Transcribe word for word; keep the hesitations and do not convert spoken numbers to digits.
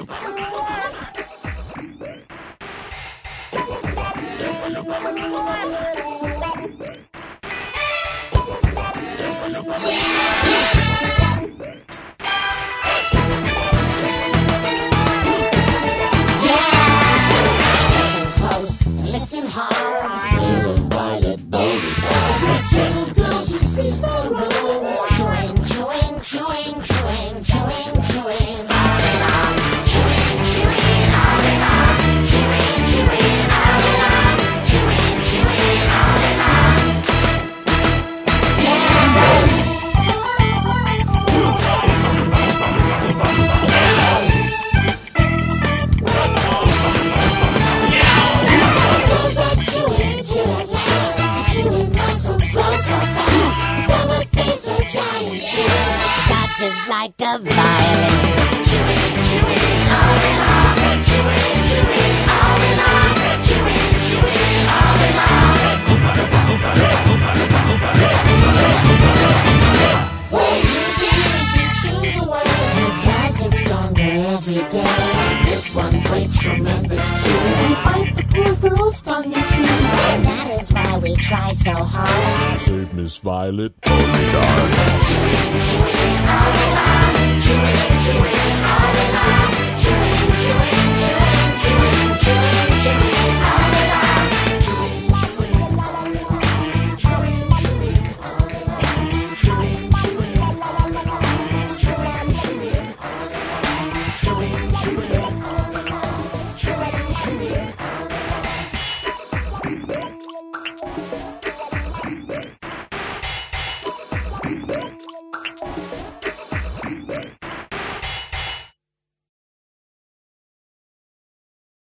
Listen hard, little violet body bag. This little girl, she sees the road. Chewing, chewing, chewing, chewing, chewing, chewing, all in all. Chewing, chewing, all in all. Chewing, chewing, all in all. Chewing, chewing, all in all. Yeah. Just like a violin. Chewing, chewing, all in all. Chewing, chewing, all in all. Chewing, chewing, all in all. When you change, you choose a word. Your guys get stronger every day. With one great tremendous chew, we fight the poor girl's tongue and chew. And that is why we try so hard. Save Miss Violet, Polly Dart. Chewing, chewing, all in all. Chewing, chewing, all in all. Chewing, chewing, chewing.